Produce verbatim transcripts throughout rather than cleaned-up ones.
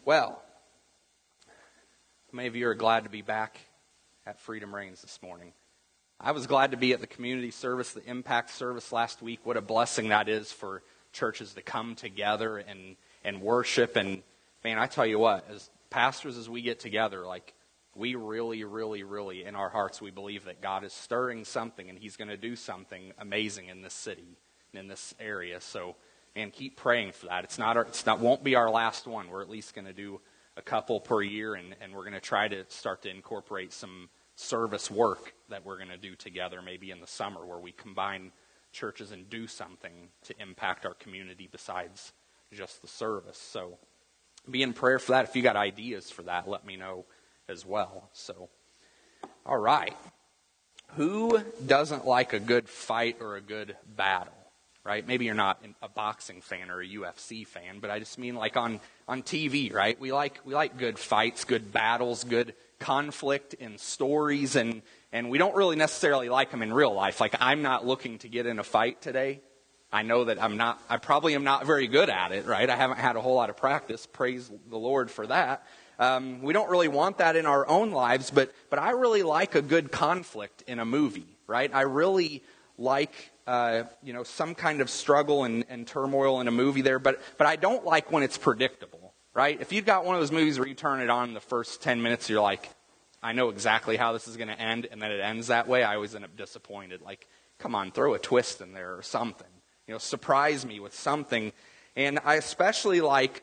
Well, many of you are glad to be back at Freedom Reigns this morning. I was glad to be at the community service, the impact service last week. What a blessing that is for churches to come together and, and worship. And man, I tell you what, as pastors, as we get together, like we really, really, really, in our hearts, we believe that God is stirring something and He's going to do something amazing in this city and in this area. So, man, keep praying for that. It's not, our, it's not, won't be our last one. We're at least going to do a couple per year, and, and we're going to try to start to incorporate some service work that we're going to do together maybe in the summer where we combine churches and do something to impact our community besides just the service. So be in prayer for that. If you got ideas for that, let me know as well. So, all right. Who doesn't like a good fight or a good battle? Right? Maybe you're not a boxing fan or a U F C fan, but I just mean like on, on T V, right? We like we like good fights, good battles, good conflict in stories, and, and we don't really necessarily like them in real life. Like, I'm not looking to get in a fight today. I know that I'm not, I probably am not very good at it, right? I haven't had a whole lot of practice. Praise the Lord for that. Um, we don't really want that in our own lives, but but I really like a good conflict in a movie, right? I really like Uh, you know, some kind of struggle and, and turmoil in a movie there, but but I don't like when it's predictable, right? If you've got one of those movies where you turn it on in the first ten minutes, you're like, I know exactly how this is going to end, and then it ends that way, I always end up disappointed. Like, come on, throw a twist in there or something. You know, surprise me with something. And I especially like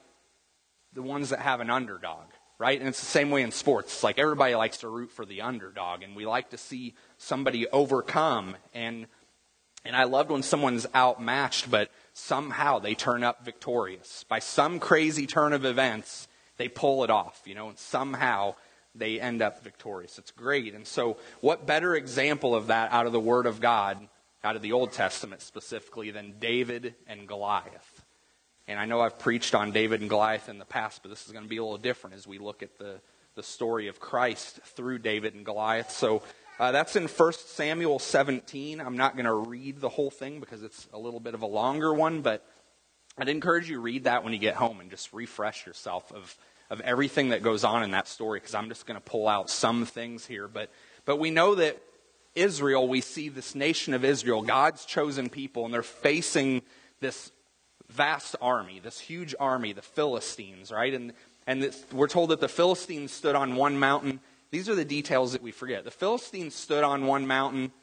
the ones that have an underdog, right? And it's the same way in sports. It's like everybody likes to root for the underdog, and we like to see somebody overcome. And And I loved when someone's outmatched, but somehow they turn up victorious. By some crazy turn of events, they pull it off, you know, and somehow they end up victorious. It's great. And so what better example of that out of the Word of God, out of the Old Testament specifically, than David and Goliath? And I know I've preached on David and Goliath in the past, but this is going to be a little different as we look at the, the story of Christ through David and Goliath. So Uh, that's in First Samuel seventeen. I'm not going to read the whole thing because it's a little bit of a longer one, but I'd encourage you to read that when you get home and just refresh yourself of, of everything that goes on in that story, because I'm just going to pull out some things here. But, but we know that Israel, we see this nation of Israel, God's chosen people, and they're facing this vast army, this huge army, the Philistines, right? And, and this, we're told that the Philistines stood on one mountain. These are the details that we forget. The Philistines stood on one mountain.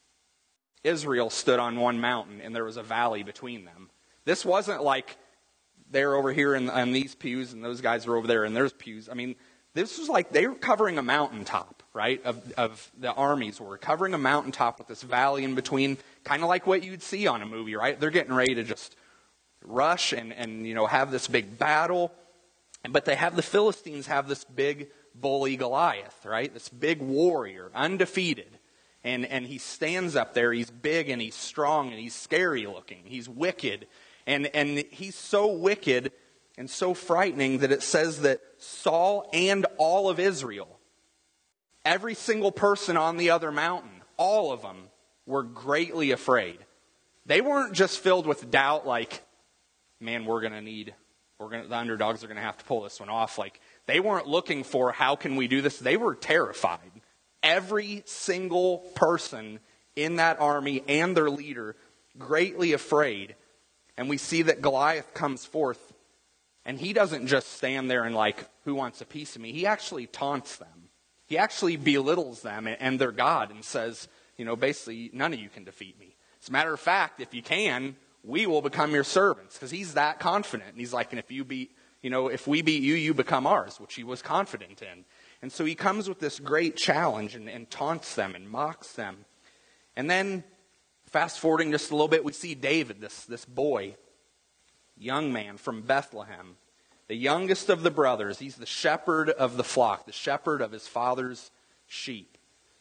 Israel stood on one mountain, and there was a valley between them. This wasn't like they're over here in, in these pews, and those guys are over there in their pews. I mean, this was like they were covering a mountaintop, right, of, of the armies were covering a mountaintop with this valley in between, kind of like what you'd see on a movie, right? They're getting ready to just rush and, and you know, have this big battle. But they have the Philistines have this big bully Goliath, right? This big warrior, undefeated. And and he stands up there, he's big and he's strong and he's scary looking. He's wicked. And and he's so wicked and so frightening that it says that Saul and all of Israel, every single person on the other mountain, all of them were greatly afraid. They weren't just filled with doubt like, man, we're going to need, we're going the underdogs are going to have to pull this one off. Like, they weren't looking for how can we do this. They were terrified. Every single person in that army and their leader greatly afraid. And we see that Goliath comes forth, and he doesn't just stand there and like, who wants a piece of me? He actually taunts them. He actually belittles them and their God and says, you know, basically, none of you can defeat me. As a matter of fact, if you can, we will become your servants. Because he's that confident. And he's like, and if you beat You know, if we beat you, you become ours, which he was confident in. And so he comes with this great challenge and, and taunts them and mocks them. And then, fast forwarding just a little bit, we see David, this, this boy, young man from Bethlehem, the youngest of the brothers. He's the shepherd of the flock, the shepherd of his father's sheep.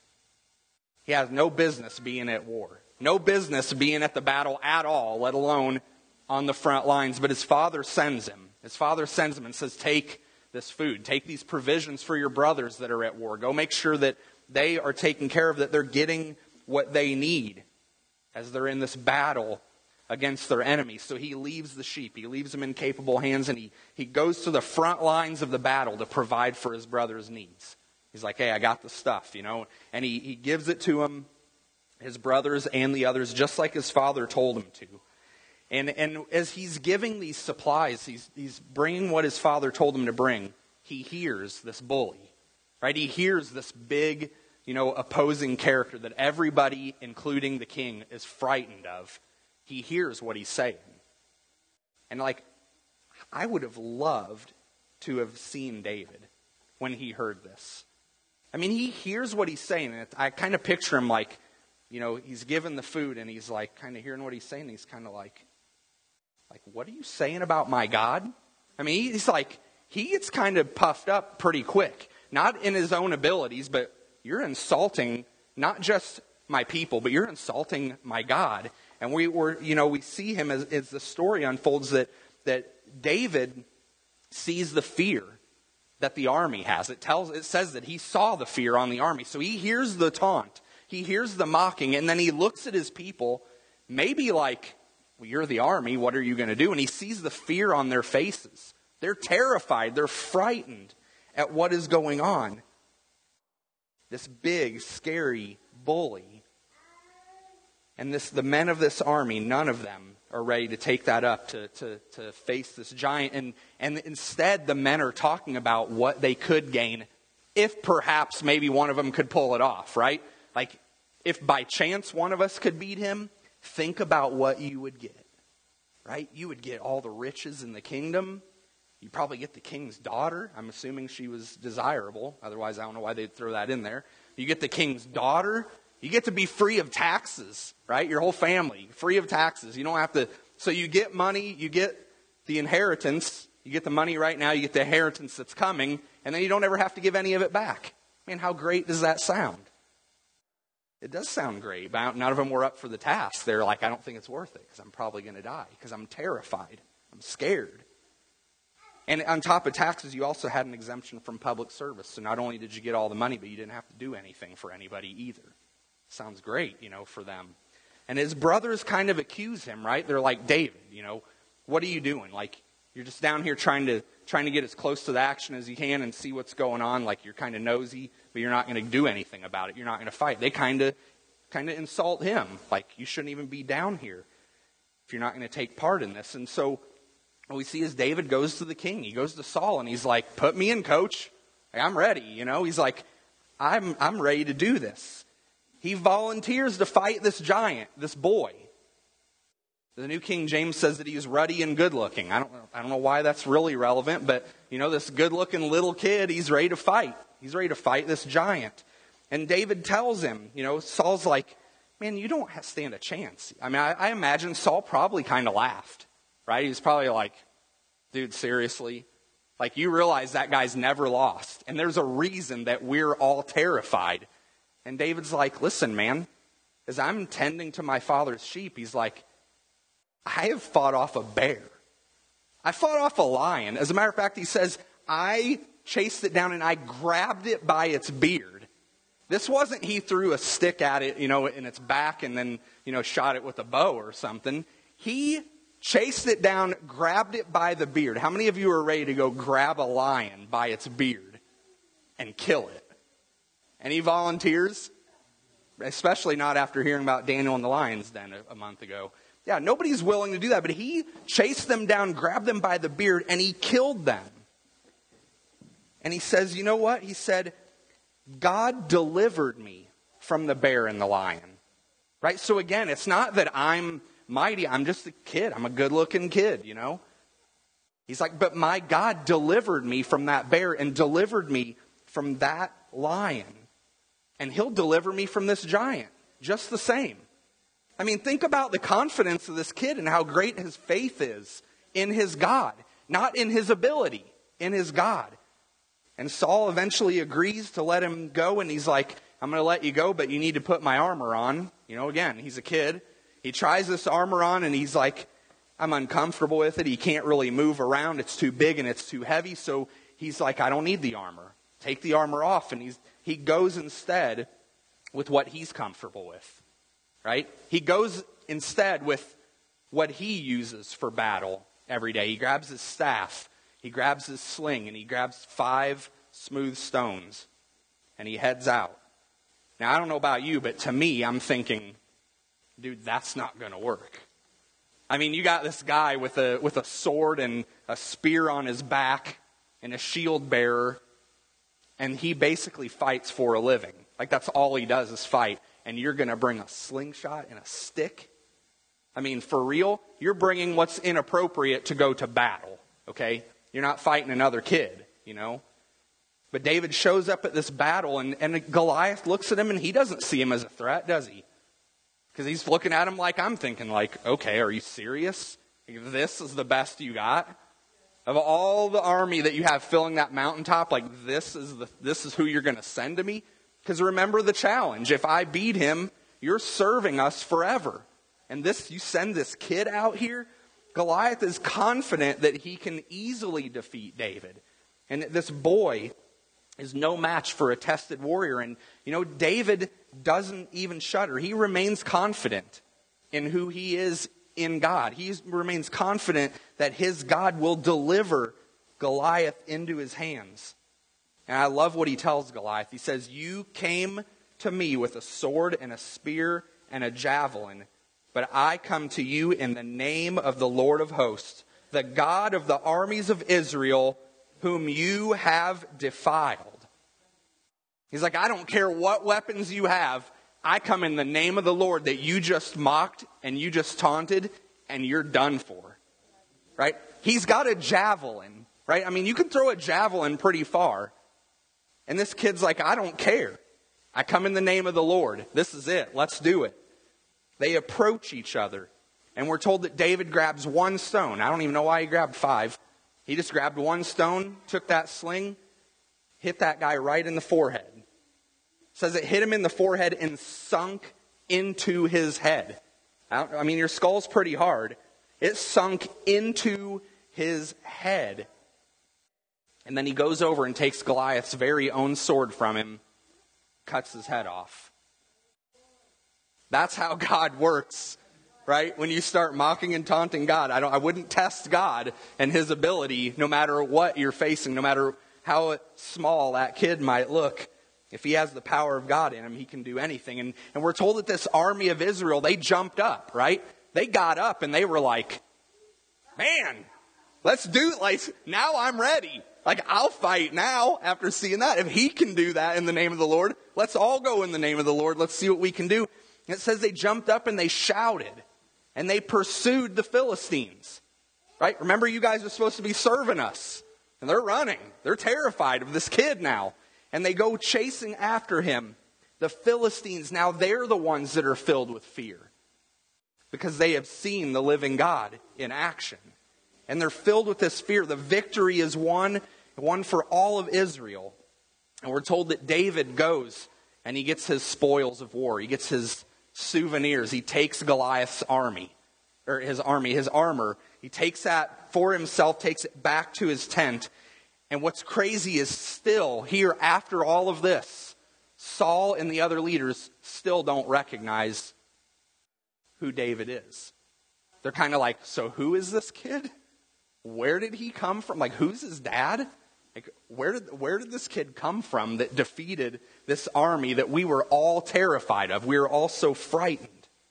He has no business being at war, no business being at the battle at all, let alone on the front lines. But his father sends him. His father sends him and says, take this food, take these provisions for your brothers that are at war. Go make sure that they are taken care of, that they're getting what they need as they're in this battle against their enemies. So he leaves the sheep. He leaves them in capable hands, and he, he goes to the front lines of the battle to provide for his brother's needs. He's like, hey, I got the stuff, you know. And he, he gives it to him, his brothers and the others, just like his father told him to. And and as he's giving these supplies, he's, he's bringing what his father told him to bring, he hears this bully, right? He hears this big, you know, opposing character that everybody, including the king, is frightened of. He hears what he's saying. And like, I would have loved to have seen David when he heard this. I mean, he hears what he's saying, and I kind of picture him like, you know, he's given the food, and he's like kind of hearing what he's saying, and he's kind of like, like, what are you saying about my God? I mean, he's like, he gets kind of puffed up pretty quick. Not in his own abilities, but you're insulting not just my people, but you're insulting my God. And we were, you know, we see him as, as the story unfolds that, that David sees the fear that the army has. It tells, it says that he saw the fear on the army. So he hears the taunt. He hears the mocking, and then he looks at his people, maybe like, well, you're the army, what are you going to do? And he sees the fear on their faces. They're terrified. They're frightened at what is going on. This big, scary bully. And this, the men of this army, none of them are ready to take that up to, to, to face this giant. And, and instead, the men are talking about what they could gain if perhaps maybe one of them could pull it off, right? Like, if by chance one of us could beat him, think about what you would get, right? You would get all the riches in the kingdom. You'd probably get the king's daughter. I'm assuming she was desirable. Otherwise, I don't know why they'd throw that in there. You get the king's daughter. You get to be free of taxes, right? Your whole family, free of taxes. You don't have to. So you get money, you get the inheritance. You get the money right now, you get the inheritance that's coming, and then you don't ever have to give any of it back. Man, how great does that sound? It does sound great, but none of them were up for the task. They're like, I don't think it's worth it because I'm probably going to die because I'm terrified. I'm scared. And on top of taxes, you also had an exemption from public service. So not only did you get all the money, but you didn't have to do anything for anybody either. Sounds great, you know, for them. And his brothers kind of accuse him, right? They're like, David, you know, what are you doing? Like, you're just down here trying to trying to get as close to the action as you can and see what's going on. Like, you're kind of nosy, but you're not going to do anything about it. You're not going to fight. They kind of kind of insult him. Like, you shouldn't even be down here if you're not going to take part in this. And so what we see is David goes to the king. He goes to Saul, and he's like, put me in, coach. Like, I'm ready, you know. He's like, I'm I'm ready to do this. He volunteers to fight this giant, this boy. The New King James says that he's ruddy and good-looking. I don't, I don't know why that's really relevant, but, you know, this good-looking little kid, he's ready to fight. He's ready to fight this giant. And David tells him, you know, Saul's like, man, you don't stand a chance. I mean, I, I imagine Saul probably kind of laughed, right? He was probably like, dude, seriously? Like, you realize that guy's never lost. And there's a reason that we're all terrified. And David's like, listen, man, as I'm tending to my father's sheep, he's like, I have fought off a bear. I fought off a lion. As a matter of fact, he says, I chased it down and I grabbed it by its beard. This wasn't he threw a stick at it, you know, in its back and then, you know, shot it with a bow or something. He chased it down, grabbed it by the beard. How many of you are ready to go grab a lion by its beard and kill it? Any volunteers? Especially not after hearing about Daniel and the lion's den a, a month ago. Yeah, nobody's willing to do that, but he chased them down, grabbed them by the beard, and he killed them. And he says, you know what? He said, God delivered me from the bear and the lion. Right? So again, it's not that I'm mighty. I'm just a kid. I'm a good-looking kid, you know? He's like, but my God delivered me from that bear and delivered me from that lion. And he'll deliver me from this giant just the same. I mean, think about the confidence of this kid and how great his faith is in his God. Not in his ability, in his God. And Saul eventually agrees to let him go. And he's like, I'm going to let you go, but you need to put my armor on. You know, again, he's a kid. He tries this armor on and he's like, I'm uncomfortable with it. He can't really move around. It's too big and it's too heavy. So he's like, I don't need the armor. Take the armor off. And he's he goes instead with what he's comfortable with. Right? He goes instead with what he uses for battle every day. He grabs his staff, he grabs his sling, and he grabs five smooth stones, and he heads out. Now, I don't know about you, but to me, I'm thinking, dude, that's not going to work. I mean, you got this guy with a with a sword and a spear on his back and a shield bearer, and he basically fights for a living. Like, that's all he does is fight. And you're going to bring a slingshot and a stick? I mean, for real? You're bringing what's inappropriate to go to battle, okay? You're not fighting another kid, you know? But David shows up at this battle, and, and Goliath looks at him, and he doesn't see him as a threat, does he? Because he's looking at him like I'm thinking, like, okay, are you serious? This is the best you got? Of all the army that you have filling that mountaintop, like, this is the this is who you're going to send to me? Because remember the challenge. If I beat him, you're serving us forever. And this, you send this kid out here? Goliath is confident that he can easily defeat David. And this boy is no match for a tested warrior. And, you know, David doesn't even shudder. He remains confident in who he is in God. He remains confident that his God will deliver Goliath into his hands. And I love what he tells Goliath. He says, you came to me with a sword and a spear and a javelin, but I come to you in the name of the Lord of hosts, the God of the armies of Israel, whom you have defiled. He's like, I don't care what weapons you have. I come in the name of the Lord that you just mocked and you just taunted, and you're done for. Right? He's got a javelin, right? I mean, you can throw a javelin pretty far. And this kid's like, I don't care. I come in the name of the Lord. This is it. Let's do it. They approach each other. And we're told that David grabs one stone. I don't even know why he grabbed five. He just grabbed one stone, took that sling, hit that guy right in the forehead. It says it hit him in the forehead and sunk into his head. I, don't, I mean, your skull's pretty hard. It sunk into his head. And then he goes over and takes Goliath's very own sword from him, cuts his head off. That's how God works, right? When you start mocking and taunting God, I don't. I wouldn't test God and his ability, no matter what you're facing, no matter how small that kid might look. If he has the power of God in him, he can do anything. And, and we're told that this army of Israel, they jumped up, right? They got up and they were like, man, let's do it. Like, now I'm ready. Like, I'll fight now after seeing that. If he can do that in the name of the Lord, let's all go in the name of the Lord. Let's see what we can do. And it says they jumped up and they shouted. And they pursued the Philistines. Right? Remember, you guys are supposed to be serving us. And they're running. They're terrified of this kid now. And they go chasing after him. The Philistines, now they're the ones that are filled with fear. Because they have seen the living God in action. And they're filled with this fear. The victory is won. One for all of Israel. And we're told that David goes and he gets his spoils of war. He gets his souvenirs. He takes Goliath's army, or his army, his armor. He takes that for himself, takes it back to his tent. And what's crazy is still here after all of this, Saul and the other leaders still don't recognize who David is. They're kind of like, so who is this kid? Where did he come from? Like, who's his dad? Like, where did where did this kid come from that defeated this army that we were all terrified of? We were all so frightened.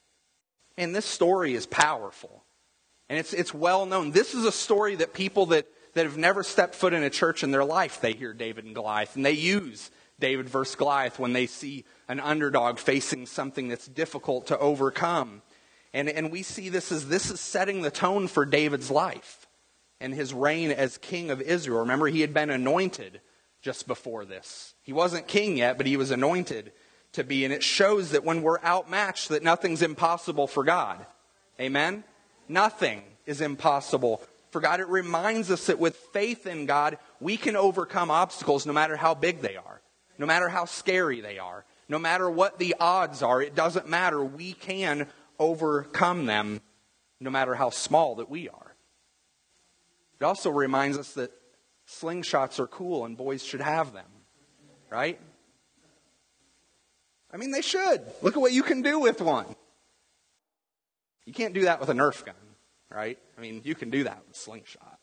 And this story is powerful. And it's it's well known. This is a story that people that, that have never stepped foot in a church in their life, they hear David and Goliath. And they use David versus Goliath when they see an underdog facing something that's difficult to overcome. And, and we see this as this is setting the tone for David's life and his reign as king of Israel. Remember, he had been anointed just before this. He wasn't king yet, but he was anointed to be. And it shows that when we're outmatched, that nothing's impossible for God. Amen? Nothing is impossible for God. It reminds us that with faith in God, we can overcome obstacles no matter how big they are, no matter how scary they are, no matter what the odds are. It doesn't matter. We can overcome them no matter how small that we are. It also reminds us that slingshots are cool and boys should have them, right? I mean, they should. Look at what you can do with one. You can't do that with a Nerf gun. right? I mean, you can do that with a slingshot.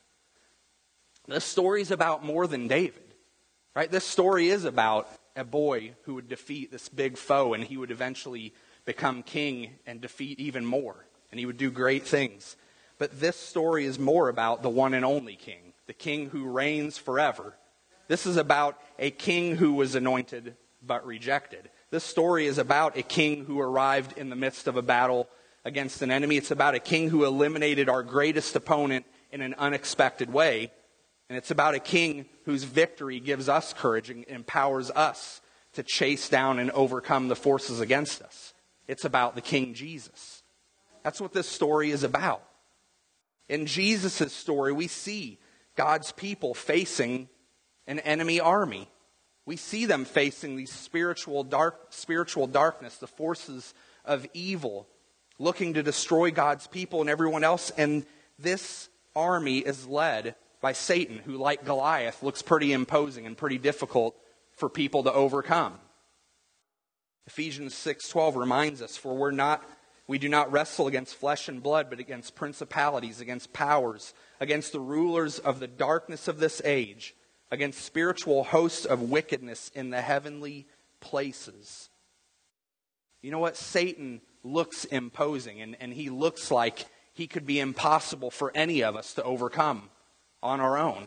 This story is about more than David, right? This story is about a boy who would defeat this big foe, and he would eventually become king and defeat even more, and he would do great things. But this story is more about the one and only king, the king who reigns forever. This is about a king who was anointed but rejected. This story is about a king who arrived in the midst of a battle against an enemy. It's about a king who eliminated our greatest opponent in an unexpected way. And it's about a king whose victory gives us courage and empowers us to chase down and overcome the forces against us. It's about the King Jesus. That's what this story is about. In Jesus' story, we see God's people facing an enemy army. We see them facing these spiritual dark, spiritual darkness, the forces of evil, looking to destroy God's people and everyone else. And this army is led by Satan, who, like Goliath, looks pretty imposing and pretty difficult for people to overcome. Ephesians six twelve reminds us, for we're not, we do not wrestle against flesh and blood, but against principalities, against powers, against the rulers of the darkness of this age, against spiritual hosts of wickedness in the heavenly places. You know what? Satan looks imposing, and, and he looks like he could be impossible for any of us to overcome on our own.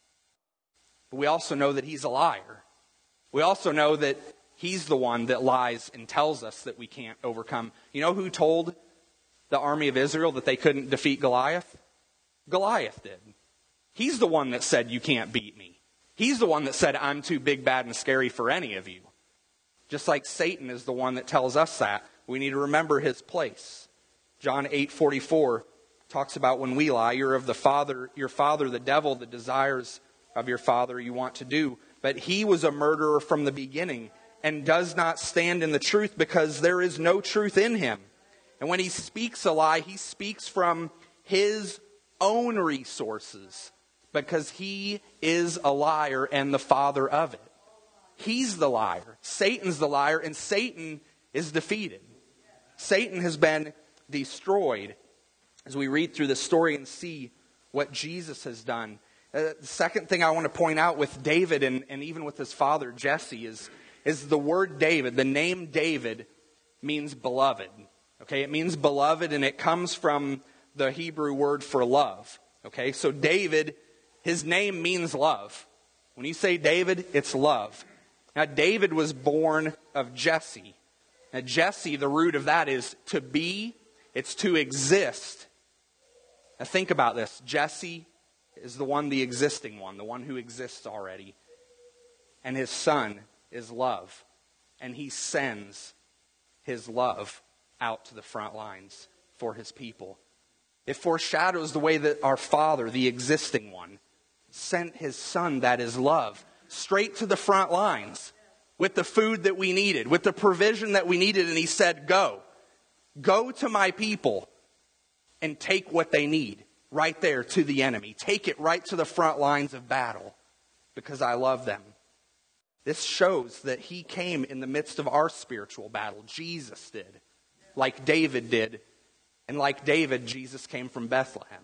But we also know that he's a liar. We also know that he's the one that lies and tells us that we can't overcome. You know who told the army of Israel that they couldn't defeat Goliath? Goliath did. He's the one that said, you can't beat me. He's the one that said, I'm too big, bad, and scary for any of you. Just like Satan is the one that tells us that, we need to remember his place. John eight forty-four talks about when we lie, you're of the father, your father, the devil, the desires of your father you want to do. But he was a murderer from the beginning and does not stand in the truth because there is no truth in him. And when he speaks a lie, he speaks from his own resources because he is a liar and the father of it. He's the liar. Satan's the liar, and Satan is defeated. Satan has been destroyed. As we read through this story and see what Jesus has done. Uh, the second thing I want to point out with David and, and even with his father Jesse is, is the word David. The name David means beloved. Okay, it means beloved, and it comes from the Hebrew word for love. Okay, so David, his name means love. When you say David, it's love. Now David was born of Jesse. Now Jesse, the root of that is to be, it's to exist. Now think about this. Jesse is the one, the existing one, the one who exists already. And his son is love. And he sends his love out to the front lines for his people. It foreshadows the way that our Father, the existing one, sent his son, that is love, straight to the front lines with the food that we needed, with the provision that we needed. And he said, go. Go to my people and take what they need right there to the enemy. Take it right to the front lines of battle because I love them. This shows that he came in the midst of our spiritual battle. Jesus did, like David did. And like David, Jesus came from Bethlehem.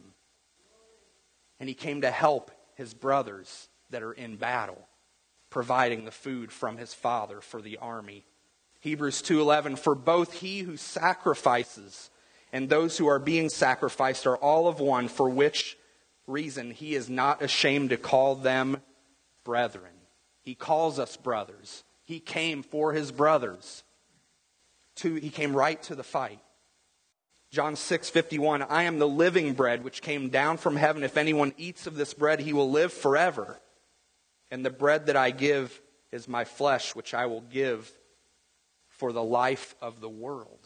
And he came to help his brothers that are in battle, providing the food from his Father for the army. Hebrews two eleven, for both he who sacrifices and those who are being sacrificed are all of one, for which reason he is not ashamed to call them brethren. He calls us brothers. He came for his brothers. To, he came right to the fight. John six fifty-one, I am the living bread which came down from heaven. If anyone eats of this bread, he will live forever. And the bread that I give is my flesh, which I will give for the life of the world.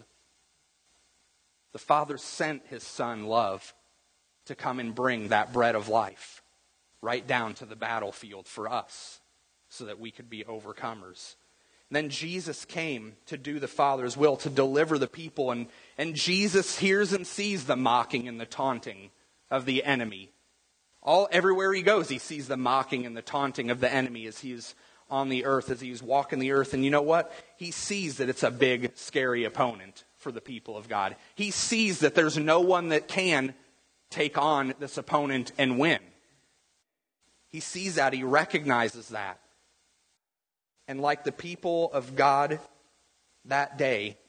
The Father sent his Son, love, to come and bring that bread of life right down to the battlefield for us so that we could be overcomers. And then Jesus came to do the Father's will, to deliver the people. And, and Jesus hears and sees the mocking and the taunting of the enemy. All everywhere he goes, he sees the mocking and the taunting of the enemy as he is on the earth, as he is walking the earth. And you know what? He sees that it's a big, scary opponent for the people of God. He sees that there's no one that can take on this opponent and win. He sees that. He recognizes that. And like the people of God that day,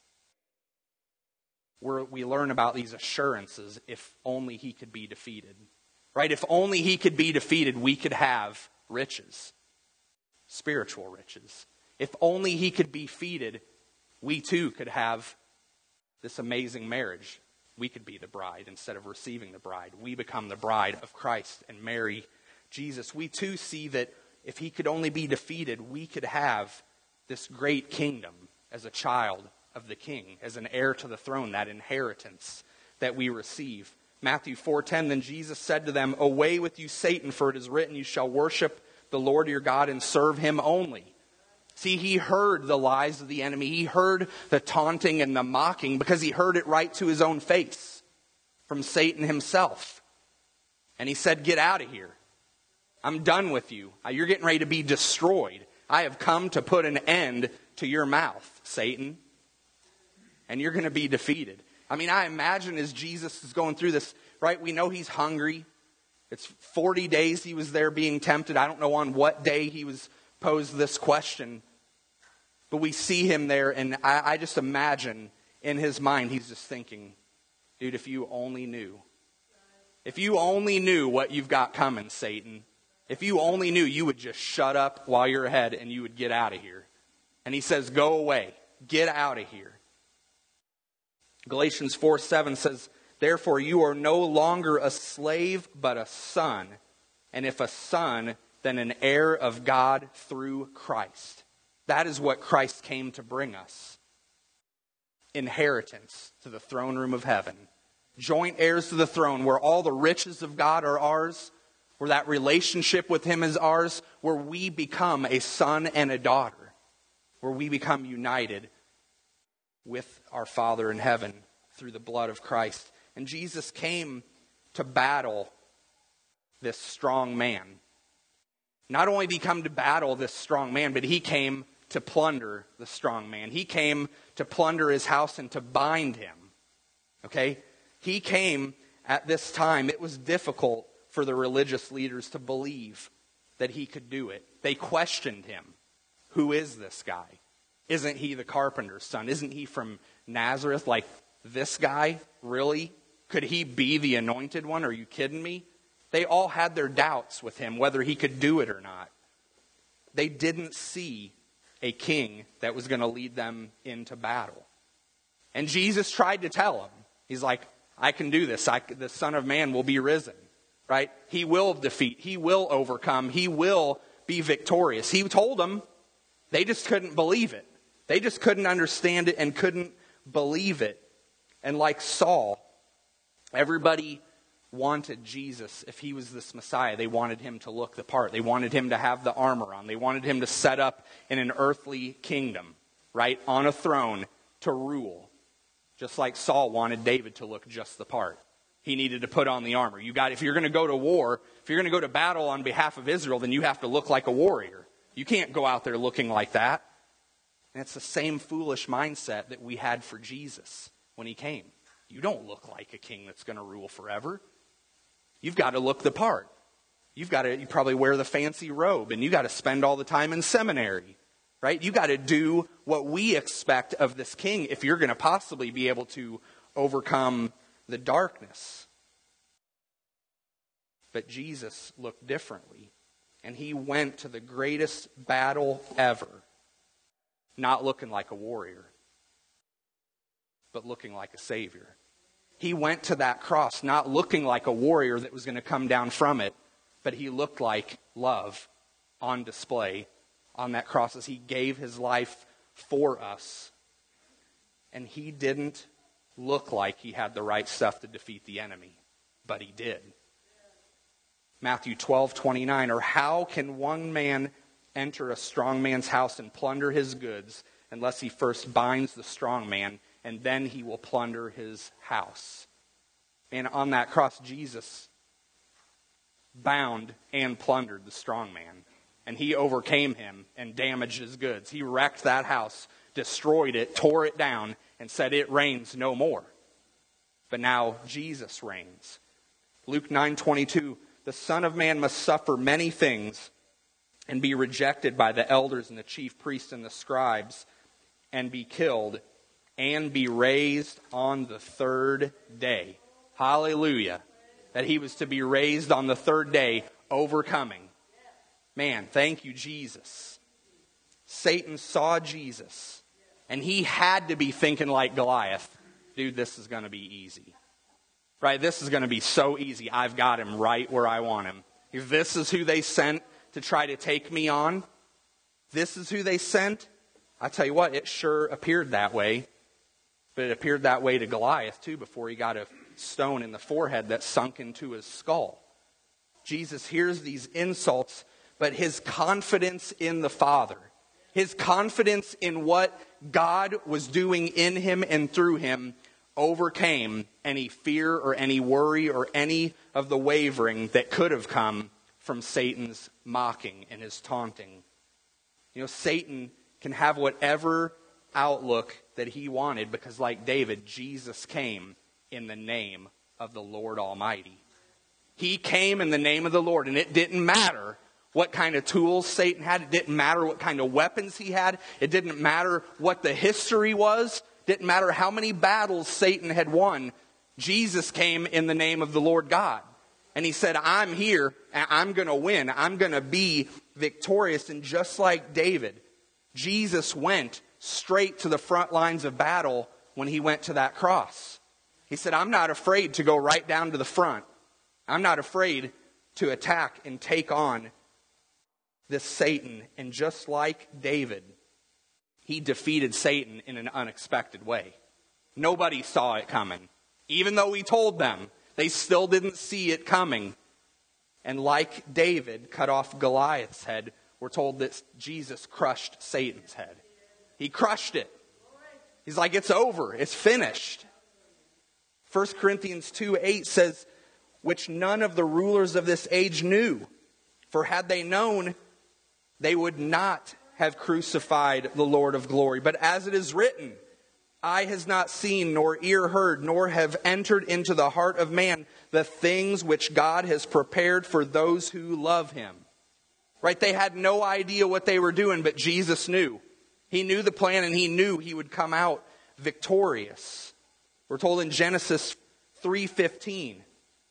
where we learn about these assurances, if only he could be defeated. Right? If only he could be defeated, we could have riches. Spiritual riches. If only he could be defeated, we too could have this amazing marriage. We could be the bride instead of receiving the bride. We become the bride of Christ and marry Jesus. We too see that if he could only be defeated, we could have this great kingdom as a child of the King, as an heir to the throne, that inheritance that we receive. Matthew four ten, then Jesus said to them, away with you, Satan, for it is written, you shall worship the Lord your God and serve him only. See, he heard the lies of the enemy. He heard the taunting and the mocking because he heard it right to his own face from Satan himself. And he said, get out of here. I'm done with you. You're getting ready to be destroyed. I have come to put an end to your mouth, Satan. And you're going to be defeated. I mean, I imagine as Jesus is going through this, right? We know he's hungry. It's forty days he was there being tempted. I don't know on what day he was posed this question. But we see him there, and I, I just imagine in his mind, he's just thinking, dude, if you only knew. If you only knew what you've got coming, Satan. If you only knew, you would just shut up while you're ahead and you would get out of here. And he says, go away. Get out of here. Galatians four seven says, therefore you are no longer a slave, but a son. And if a son, then an heir of God through Christ. That is what Christ came to bring us. Inheritance to the throne room of heaven. Joint heirs to the throne, where all the riches of God are ours, where that relationship with him is ours, where we become a son and a daughter, where we become united with our Father in heaven through the blood of Christ. And Jesus came to battle this strong man. Not only did he come to battle this strong man, but he came to plunder the strong man. He came to plunder his house and to bind him. Okay? He came at this time. It was difficult for the religious leaders to believe that he could do it. They questioned him. Who is this guy? Isn't he the carpenter's son? Isn't he from Nazareth? Like, this guy? Really? Could he be the anointed one? Are you kidding me? They all had their doubts with him, whether he could do it or not. They didn't see a king that was going to lead them into battle. And Jesus tried to tell them. He's like, I can do this. I, the Son of Man will be risen. Right? He will defeat. He will overcome. He will be victorious. He told them. They just couldn't believe it. They just couldn't understand it and couldn't believe it. And like Saul, everybody wanted Jesus. If he was this Messiah, they wanted him to look the part. They wanted him to have the armor on. They wanted him to set up in an earthly kingdom, right? On a throne to rule. Just like Saul wanted David to look just the part. He needed to put on the armor. You got, if you're going to go to war, if you're going to go to battle on behalf of Israel, then you have to look like a warrior. You can't go out there looking like that. And it's the same foolish mindset that we had for Jesus when he came. You don't look like a king that's going to rule forever. You've got to look the part. You've got to you probably wear the fancy robe, and you got to spend all the time in seminary, right? You got to do what we expect of this king if you're going to possibly be able to overcome the darkness. But Jesus looked differently, and he went to the greatest battle ever, not looking like a warrior, but looking like a savior. He went to that cross not looking like a warrior that was going to come down from it, but he looked like love on display on that cross as he gave his life for us. And he didn't look like he had the right stuff to defeat the enemy, but he did. Matthew twelve twenty-nine, or how can one man enter a strong man's house and plunder his goods unless he first binds the strong man, and then he will plunder his house? And on that cross, Jesus bound and plundered the strong man. And he overcame him and damaged his goods. He wrecked that house, destroyed it, tore it down, and said it reigns no more. But now Jesus reigns. Luke nine twenty-two, the Son of Man must suffer many things and be rejected by the elders and the chief priests and the scribes and be killed and be raised on the third day. Hallelujah. That he was to be raised on the third day, overcoming. Man, thank you, Jesus. Satan saw Jesus, and he had to be thinking like Goliath, dude, this is going to be easy. Right? This is going to be so easy. I've got him right where I want him. If this is who they sent to try to take me on, this is who they sent, I tell you what, it sure appeared that way. But it appeared that way to Goliath, too, before he got a stone in the forehead that sunk into his skull. Jesus hears these insults, but his confidence in the Father, his confidence in what God was doing in him and through him, overcame any fear or any worry or any of the wavering that could have come from Satan's mocking and his taunting. You know, Satan can have whatever outlook that he wanted because, like David, Jesus came in the name of the Lord Almighty. He came in the name of the Lord, and it didn't matter what kind of tools Satan had. It didn't matter what kind of weapons he had. It didn't matter what the history was. It didn't matter how many battles Satan had won. Jesus came in the name of the Lord God. And he said, I'm here, and I'm going to win. I'm going to be victorious. And just like David, Jesus went straight to the front lines of battle when he went to that cross. He said, I'm not afraid to go right down to the front. I'm not afraid to attack and take on this Satan. And just like David, he defeated Satan in an unexpected way. Nobody saw it coming. Even though he told them, they still didn't see it coming. And like David cut off Goliath's head, we're told that Jesus crushed Satan's head. He crushed it. He's like, it's over. It's finished. First Corinthians two eight says, which none of the rulers of this age knew. For had they known, they would not have crucified the Lord of glory. But as it is written, eye has not seen, nor ear heard, nor have entered into the heart of man the things which God has prepared for those who love him. Right? They had no idea what they were doing, but Jesus knew. He knew the plan, and he knew he would come out victorious. We're told in Genesis three fifteen,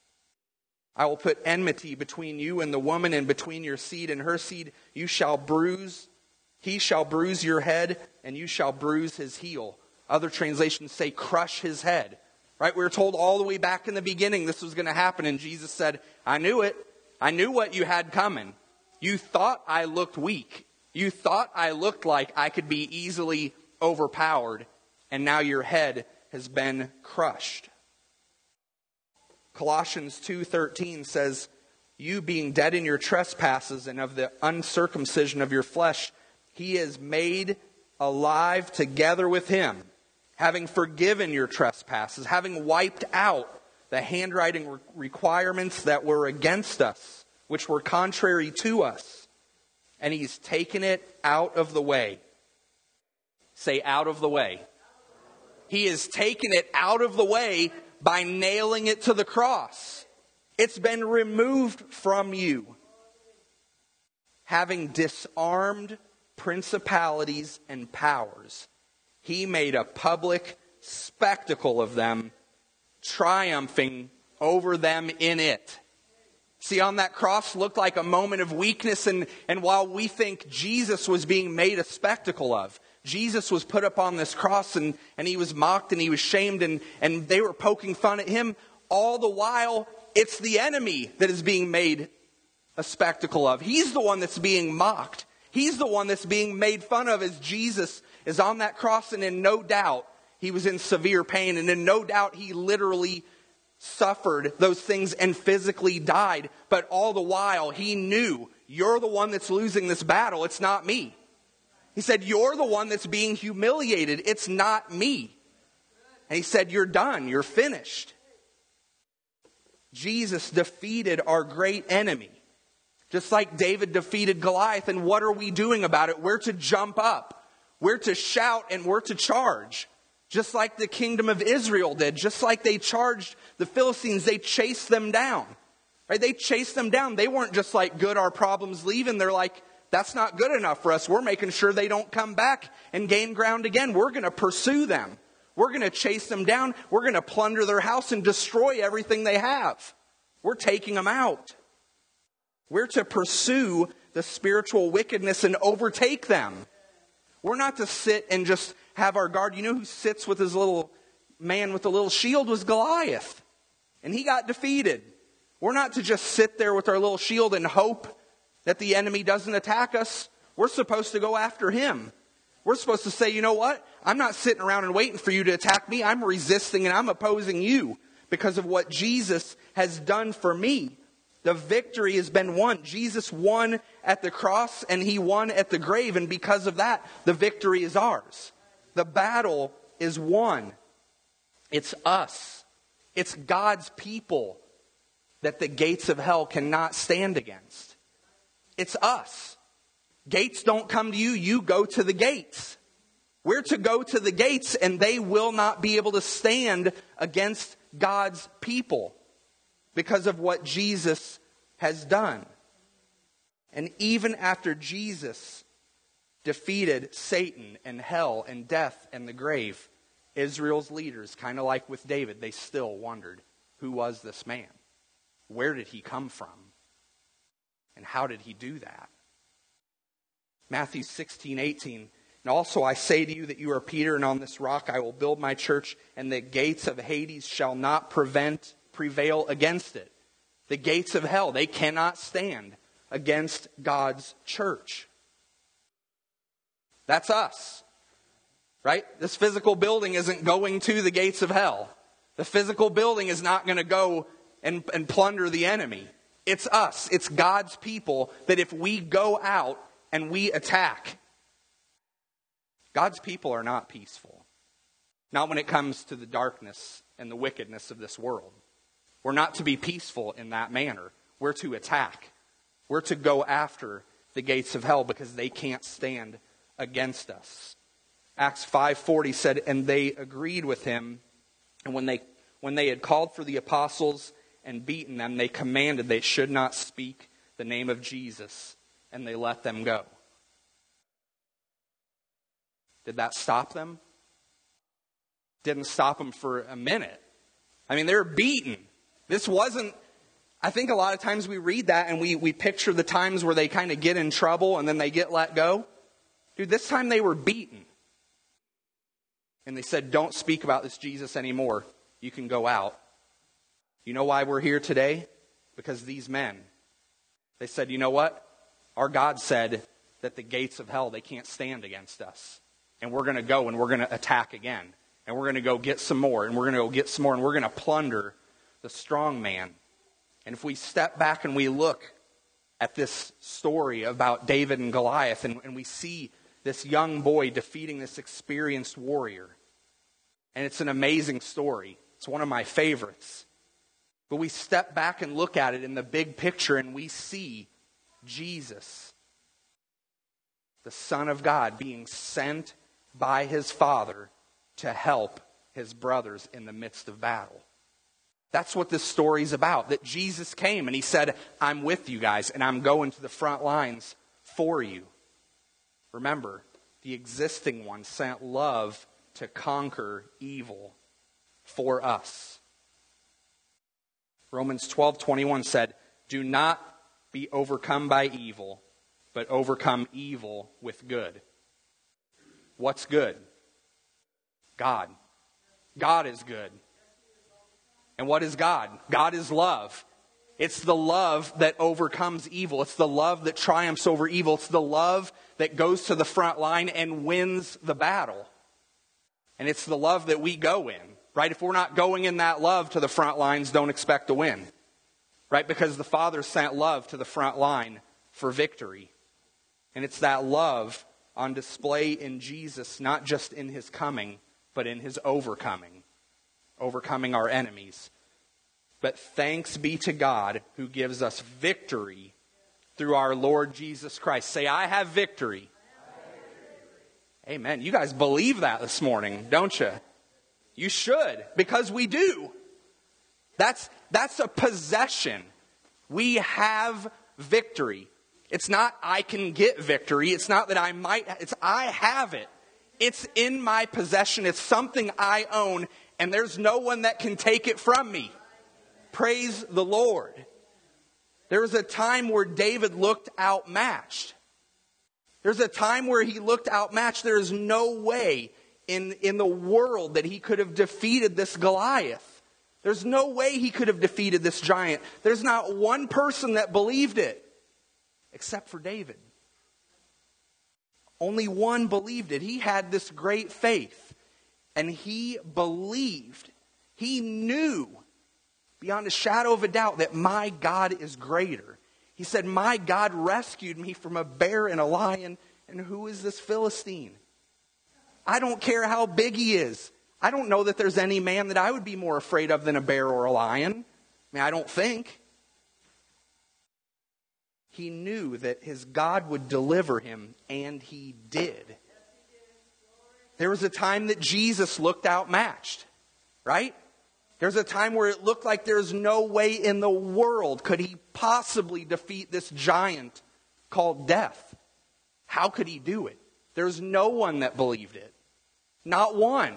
I will put enmity between you and the woman, and between your seed and her seed. You shall bruise, he shall bruise your head, and you shall bruise his heel. Other translations say crush his head. Right? We were told all the way back in the beginning this was going to happen, and Jesus said, I knew it. I knew what you had coming. You thought I looked weak. You thought I looked like I could be easily overpowered, and now your head has been crushed. Colossians two thirteen says, you being dead in your trespasses and of the uncircumcision of your flesh, he is made alive together with him, having forgiven your trespasses, having wiped out the handwriting re- requirements that were against us, which were contrary to us. And he's taken it out of the way. Say, out of the way. He has taken it out of the way by nailing it to the cross. It's been removed from you. Having disarmed principalities and powers, he made a public spectacle of them, triumphing over them in it. See, on that cross looked like a moment of weakness, and, and while we think Jesus was being made a spectacle of, Jesus was put up on this cross, and, and he was mocked and he was shamed, and, and they were poking fun at him, all the while it's the enemy that is being made a spectacle of. He's the one that's being mocked. He's the one that's being made fun of as Jesus is on that cross, and in no doubt he was in severe pain, and in no doubt he literally suffered those things and physically died. But all the while he knew, you're the one that's losing this battle. It's not me. He said, you're the one that's being humiliated. It's not me. And he said, you're done. You're finished. Jesus defeated our great enemy. Just like David defeated Goliath. And what are we doing about it? We're to jump up. We're to shout and we're to charge. Just like the kingdom of Israel did, just like they charged the Philistines, they chased them down. Right? They chased them down. They weren't just like, good, our problem's leaving. They're like, that's not good enough for us. We're making sure they don't come back and gain ground again. We're going to pursue them. We're going to chase them down. We're going to plunder their house and destroy everything they have. We're taking them out. We're to pursue the spiritual wickedness and overtake them. We're not to sit and just have our guard. You know who sits with his little man with the little shield was Goliath. And he got defeated. We're not to just sit there with our little shield and hope that the enemy doesn't attack us. We're supposed to go after him. We're supposed to say, you know what? I'm not sitting around and waiting for you to attack me. I'm resisting and I'm opposing you because of what Jesus has done for me. The victory has been won. Jesus won at the cross and he won at the grave. And because of that, the victory is ours. The battle is won. It's us. It's God's people that the gates of hell cannot stand against. It's us. Gates don't come to you. You go to the gates. We're to go to the gates and they will not be able to stand against God's people because of what Jesus has done. And even after Jesus defeated Satan and hell and death and the grave, Israel's leaders, kind of like with David, they still wondered, who was this man? Where did he come from? And how did he do that? Matthew sixteen, eighteen. And also I say to you that you are Peter, and on this rock I will build my church, and the gates of Hades shall not prevent, prevail against it. The gates of hell, they cannot stand against God's church. That's us. Right? This physical building isn't going to the gates of hell. The physical building is not going to go and, and plunder the enemy. It's us. It's God's people that if we go out and we attack, God's people are not peaceful. Not when it comes to the darkness and the wickedness of this world. We're not to be peaceful in that manner. We're to attack. We're to go after the gates of hell because they can't stand against us. Acts five forty said, and they agreed with him. And when they when they had called for the apostles and beaten them, they commanded they should not speak the name of Jesus, and they let them go. Did that stop them? Didn't stop them for a minute. I mean, they were beaten. This wasn't, I think a lot of times we read that and we, we picture the times where they kind of get in trouble and then they get let go. Dude, this time they were beaten. And they said, don't speak about this Jesus anymore. You can go out. You know why we're here today? Because these men, they said, you know what? Our God said that the gates of hell, they can't stand against us. And we're going to go and we're going to attack again. And we're going to go get some more. And we're going to go get some more. And we're going to plunder the strong man. And if we step back and we look at this story about David and Goliath, and, and we see this young boy defeating this experienced warrior. And it's an amazing story. It's one of my favorites. But we step back and look at it in the big picture and we see Jesus, the Son of God, being sent by his Father to help his brothers in the midst of battle. That's what this story's about. That Jesus came and he said, I'm with you guys and I'm going to the front lines for you. Remember, the existing one sent love to conquer evil for us. Romans twelve twenty-one said, do not be overcome by evil, but overcome evil with good. What's good? God. God is good. And what is God? God is love. It's the love that overcomes evil. It's the love that triumphs over evil. It's the love that goes to the front line and wins the battle. And it's the love that we go in, right? If we're not going in that love to the front lines, don't expect to win, right? Because the Father sent love to the front line for victory. And it's that love on display in Jesus, not just in his coming, but in his overcoming, overcoming our enemies. But thanks be to God who gives us victory through our Lord Jesus Christ. Say, I have victory. I have victory. Amen. You guys believe that this morning, don't you? You should, because we do. That's, that's a possession. We have victory. It's not I can get victory. It's not that I might. It's I have it. It's in my possession. It's something I own, and there's no one that can take it from me. Praise the Lord. There was a time where David looked outmatched. There's a time where he looked outmatched. There is no way in, in the world that he could have defeated this Goliath. There's no way he could have defeated this giant. There's not one person that believed it, except for David. Only one believed it. He had this great faith, and he believed. He knew beyond a shadow of a doubt that my God is greater. He said, my God rescued me from a bear and a lion, and who is this Philistine? I don't care how big he is. I don't know that there's any man that I would be more afraid of than a bear or a lion. I mean, I don't think. He knew that his God would deliver him, and he did. There was a time that Jesus looked outmatched, right? There's a time where it looked like there's no way in the world could he possibly defeat this giant called death. How could he do it? There's no one that believed it. Not one.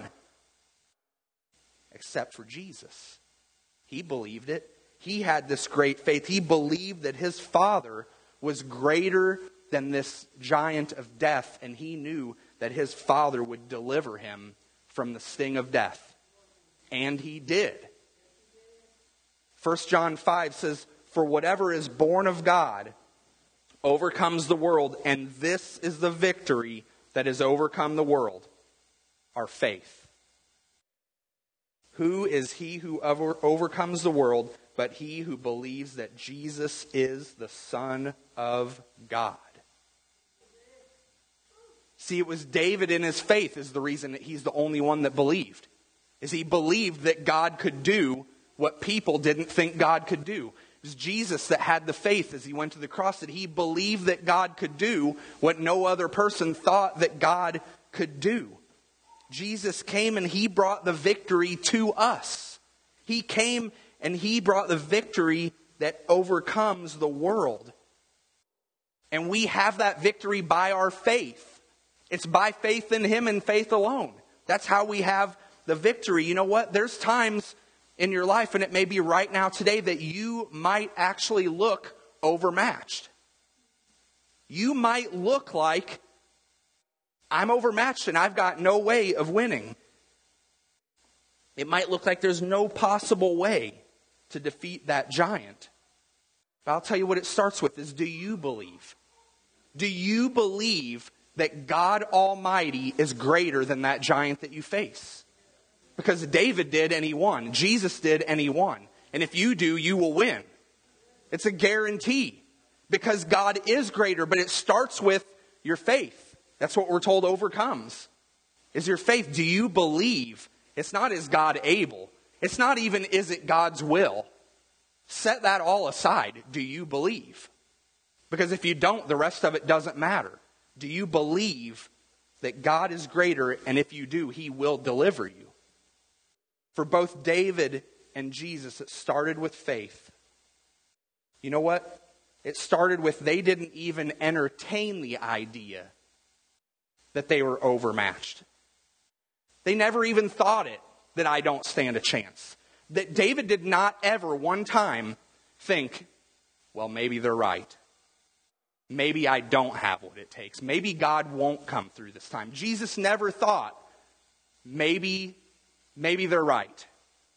Except for Jesus. He believed it. He had this great faith. He believed that his Father was greater than this giant of death, and he knew that his Father would deliver him from the sting of death. And he did. First John five says, for whatever is born of God overcomes the world, and this is the victory that has overcome the world, our faith. Who is he who over, overcomes the world but he who believes that Jesus is the Son of God? See, it was David in his faith is the reason that he's the only one that believed. Is he believed that God could do what people didn't think God could do. It was Jesus that had the faith as he went to the cross, that he believed that God could do what no other person thought that God could do. Jesus came and he brought the victory to us. He came and he brought the victory that overcomes the world. And we have that victory by our faith. It's by faith in him and faith alone. That's how we have the victory. You know what? There's times in your life, and it may be right now today, that you might actually look overmatched. You might look like I'm overmatched and I've got no way of winning. It might look like there's no possible way to defeat that giant. But I'll tell you what it starts with is, do you believe? Do you believe that God Almighty is greater than that giant that you face? Because David did and he won. Jesus did and he won. And if you do, you will win. It's a guarantee. Because God is greater, but it starts with your faith. That's what we're told overcomes. Is your faith. Do you believe? It's not, is God able? It's not even, is it God's will? Set that all aside. Do you believe? Because if you don't, the rest of it doesn't matter. Do you believe that God is greater, and if you do, he will deliver you? For both David and Jesus, it started with faith. You know what? It started with they didn't even entertain the idea that they were overmatched. They never even thought it, that I don't stand a chance. That David did not ever one time think, well, maybe they're right. Maybe I don't have what it takes. Maybe God won't come through this time. Jesus never thought, maybe, maybe they're right.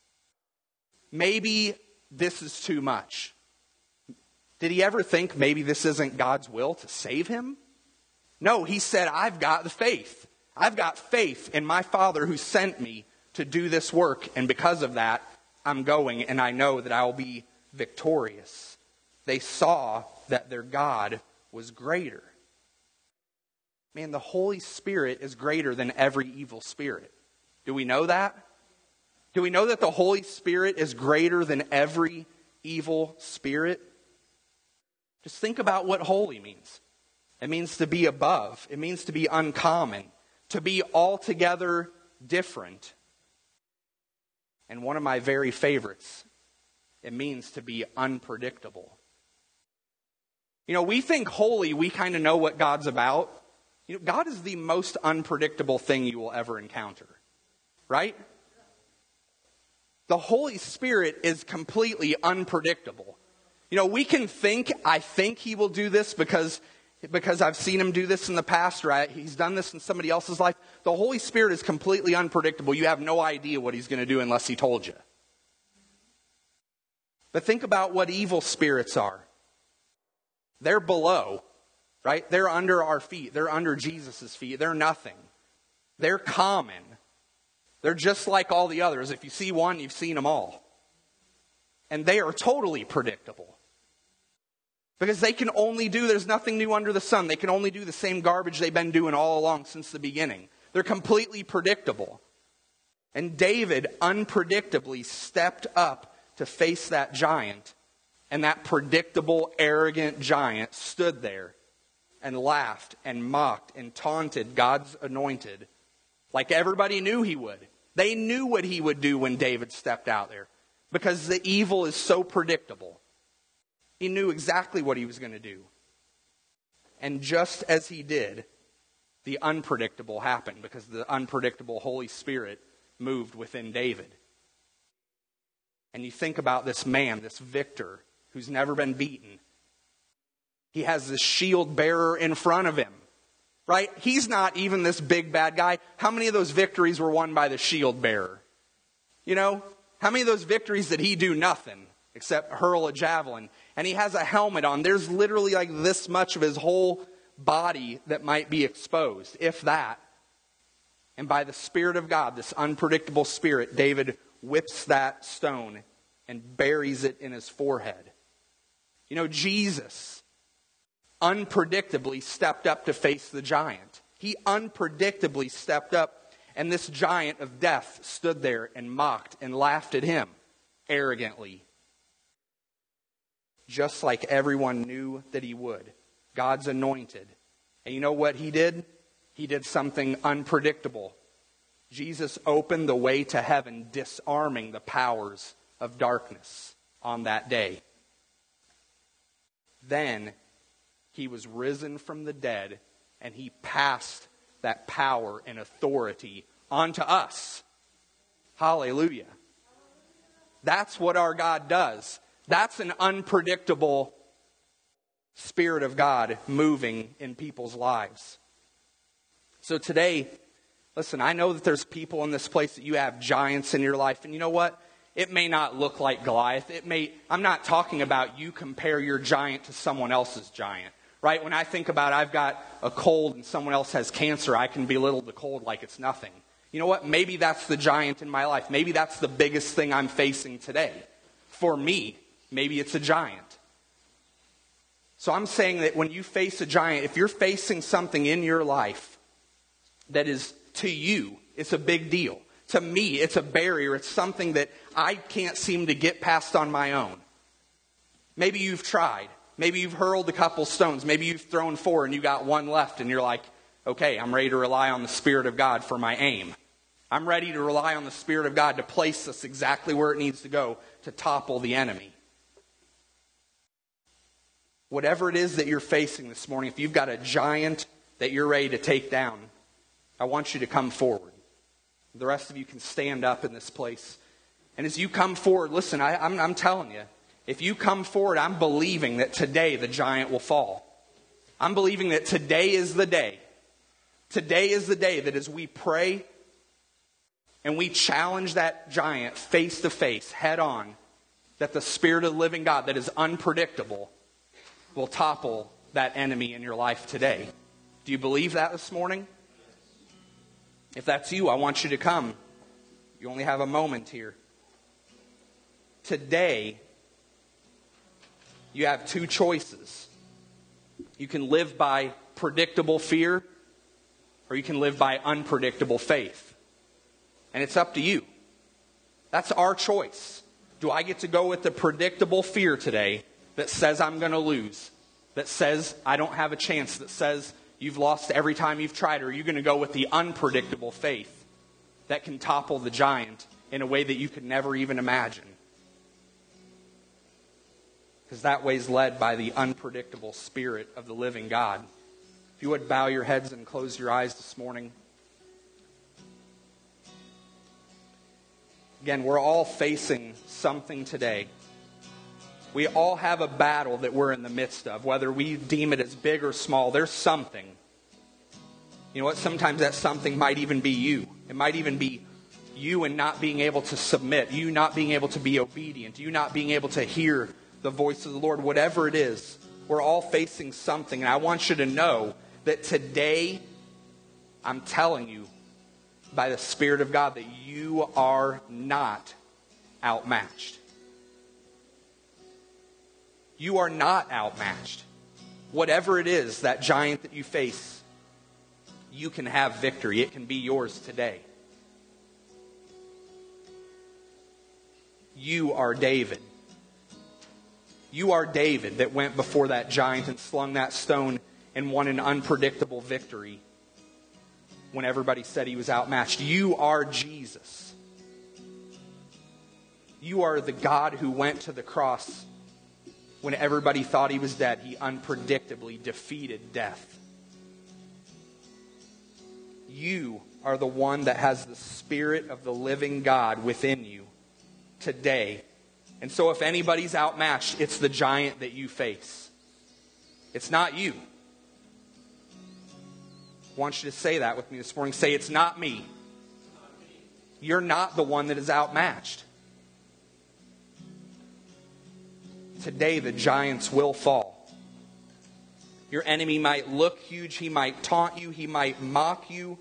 Maybe this is too much. Did he ever think maybe this isn't God's will to save him? No, he said, I've got the faith. I've got faith in my Father who sent me to do this work. And because of that, I'm going and I know that I will be victorious. They saw that their God was greater. Man, the Holy Spirit is greater than every evil spirit. Do we know that? Do we know that the Holy Spirit is greater than every evil spirit? Just think about what holy means. It means to be above. It means to be uncommon. To be altogether different. And one of my very favorites, it means to be unpredictable. You know, we think holy, we kind of know what God's about. You know, God is the most unpredictable thing you will ever encounter, right? The Holy Spirit is completely unpredictable. You know, we can think, I think he will do this because, because I've seen him do this in the past, or I, he's done this in somebody else's life. The Holy Spirit is completely unpredictable. You have no idea what he's going to do unless he told you. But think about what evil spirits are. They're below, right? They're under our feet. They're under Jesus' feet. They're nothing. They're common. They're just like all the others. If you see one, you've seen them all. And they are totally predictable. Because they can only do, there's nothing new under the sun. They can only do the same garbage they've been doing all along since the beginning. They're completely predictable. And David unpredictably stepped up to face that giant. And that predictable, arrogant giant stood there and laughed and mocked and taunted God's anointed like everybody knew he would. They knew what he would do when David stepped out there because the evil is so predictable. He knew exactly what he was going to do. And just as he did, the unpredictable happened because the unpredictable Holy Spirit moved within David. And you think about this man, this victor, who's never been beaten. He has this shield bearer in front of him, right? He's not even this big bad guy. How many of those victories were won by the shield bearer? You know, how many of those victories did he do nothing except hurl a javelin? And he has a helmet on. There's literally like this much of his whole body that might be exposed, if that. And by the Spirit of God, this unpredictable spirit, David whips that stone and buries it in his forehead. You know, Jesus unpredictably stepped up to face the giant. He unpredictably stepped up, and this giant of death stood there and mocked and laughed at him arrogantly. Just like everyone knew that he would. God's anointed. And you know what he did? He did something unpredictable. Jesus opened the way to heaven, disarming the powers of darkness on that day. Then he was risen from the dead, and he passed that power and authority onto us. Hallelujah. That's what our God does. That's an unpredictable Spirit of God moving in people's lives. So today, listen, I know that there's people in this place that you have giants in your life, and you know what? It may not look like Goliath. It may, I'm not talking about you compare your giant to someone else's giant, right? When I think about I've got a cold and someone else has cancer, I can belittle the cold like it's nothing. You know what? Maybe that's the giant in my life. Maybe that's the biggest thing I'm facing today. For me, maybe it's a giant. So I'm saying that when you face a giant, if you're facing something in your life that is to you, it's a big deal. To me, it's a barrier. It's something that I can't seem to get past on my own. Maybe you've tried. Maybe you've hurled a couple stones. Maybe you've thrown four and you got one left and you're like, okay, I'm ready to rely on the Spirit of God for my aim. I'm ready to rely on the Spirit of God to place us exactly where it needs to go to topple the enemy. Whatever it is that you're facing this morning, if you've got a giant that you're ready to take down, I want you to come forward. The rest of you can stand up in this place. And as you come forward, listen, I, I'm, I'm telling you, if you come forward, I'm believing that today the giant will fall. I'm believing that today is the day. Today is the day that as we pray and we challenge that giant face to face, head on, that the Spirit of the living God that is unpredictable will topple that enemy in your life today. Do you believe that this morning? If that's you, I want you to come. You only have a moment here. Today, you have two choices. You can live by predictable fear, or you can live by unpredictable faith. And it's up to you. That's our choice. Do I get to go with the predictable fear today that says I'm going to lose, that says I don't have a chance, that says you've lost every time you've tried, or are you going to go with the unpredictable faith that can topple the giant in a way that you could never even imagine. Because that way is led by the unpredictable Spirit of the living God. If you would bow your heads and close your eyes this morning. Again, we're all facing something today. We all have a battle that we're in the midst of, whether we deem it as big or small. There's something. You know what? Sometimes that something might even be you. It might even be you and not being able to submit, you not being able to be obedient, you not being able to hear the voice of the Lord. Whatever it is, we're all facing something. And I want you to know that today, I'm telling you, by the Spirit of God, that you are not outmatched. You are not outmatched. Whatever it is, that giant that you face, you can have victory. It can be yours today. You are David. You are David that went before that giant and slung that stone and won an unpredictable victory when everybody said he was outmatched. You are Jesus. You are the God who went to the cross when everybody thought he was dead. He unpredictably defeated death. You are the one that has the Spirit of the living God within you today. And so if anybody's outmatched, it's the giant that you face. It's not you. I want you to say that with me this morning. Say, it's not me. You're not the one that is outmatched. Today the giants will fall. Your enemy might look huge. He might taunt you. He might mock you.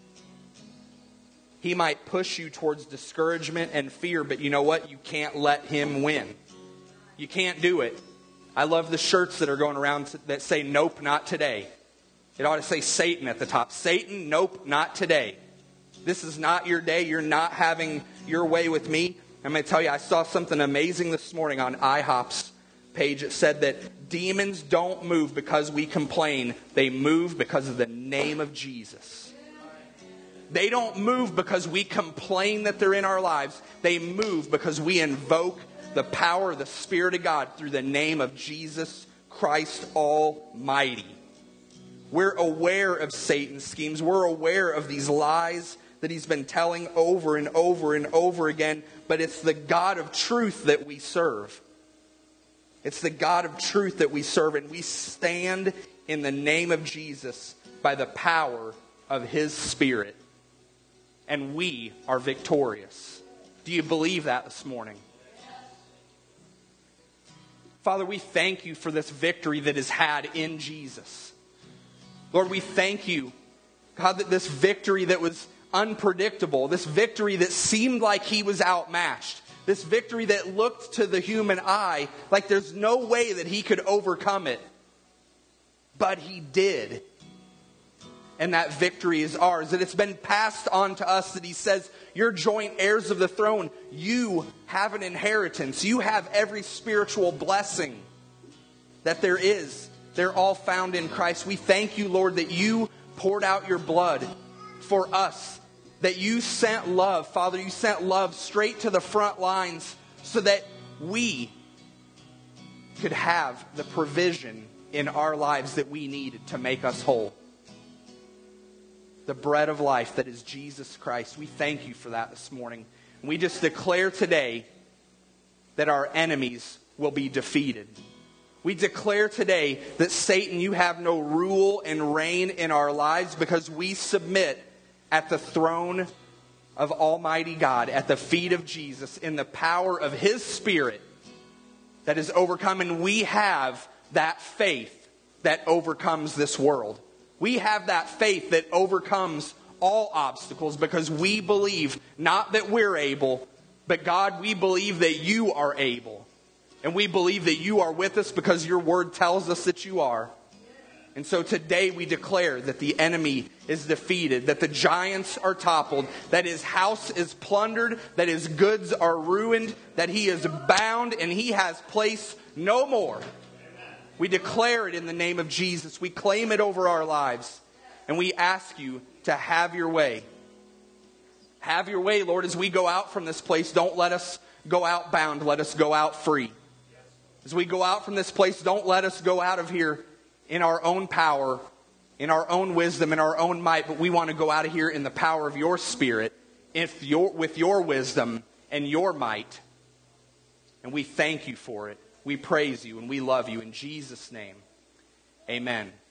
He might push you towards discouragement and fear. But you know what? You can't let him win. You can't do it. I love the shirts that are going around that say, nope, not today. It ought to say Satan at the top. Satan, nope, not today. This is not your day. You're not having your way with me. I'm going to tell you, I saw something amazing this morning on IHOP's page. It said that demons don't move because we complain. They move because of the name of Jesus. They don't move because we complain that they're in our lives. They move because we invoke the power of the Spirit of God through the name of Jesus Christ Almighty. We're aware of Satan's schemes. We're aware of these lies that he's been telling over and over and over again. But it's the God of truth that we serve. It's the God of truth that we serve. And we stand in the name of Jesus by the power of his Spirit. And we are victorious. Do you believe that this morning? Father, we thank you for this victory that is had in Jesus. Lord, we thank you, God, that this victory that was unpredictable, this victory that seemed like he was outmatched, this victory that looked to the human eye like there's no way that he could overcome it. But he did. And that victory is ours. That it's been passed on to us, that he says, you're joint heirs of the throne. You have an inheritance. You have every spiritual blessing that there is. They're all found in Christ. We thank you, Lord, that you poured out your blood for us. That you sent love. Father, you sent love straight to the front lines so that we could have the provision in our lives that we needed to make us whole. The bread of life that is Jesus Christ. We thank you for that this morning. And we just declare today that our enemies will be defeated. We declare today that Satan, you have no rule and reign in our lives because we submit at the throne of Almighty God, at the feet of Jesus, in the power of his Spirit that is overcome. And we have that faith that overcomes this world. We have that faith that overcomes all obstacles because we believe not that we're able, but God, we believe that you are able. And we believe that you are with us because your word tells us that you are. And so today we declare that the enemy is defeated, that the giants are toppled, that his house is plundered, that his goods are ruined, that he is bound and he has place no more. We declare it in the name of Jesus. We claim it over our lives. And we ask you to have your way. Have your way, Lord, as we go out from this place. Don't let us go out bound. Let us go out free. As we go out from this place, don't let us go out of here in our own power, in our own wisdom, in our own might, but we want to go out of here in the power of your Spirit, if your, with your wisdom and your might. And we thank you for it. We praise you and we love you. In Jesus' name, amen.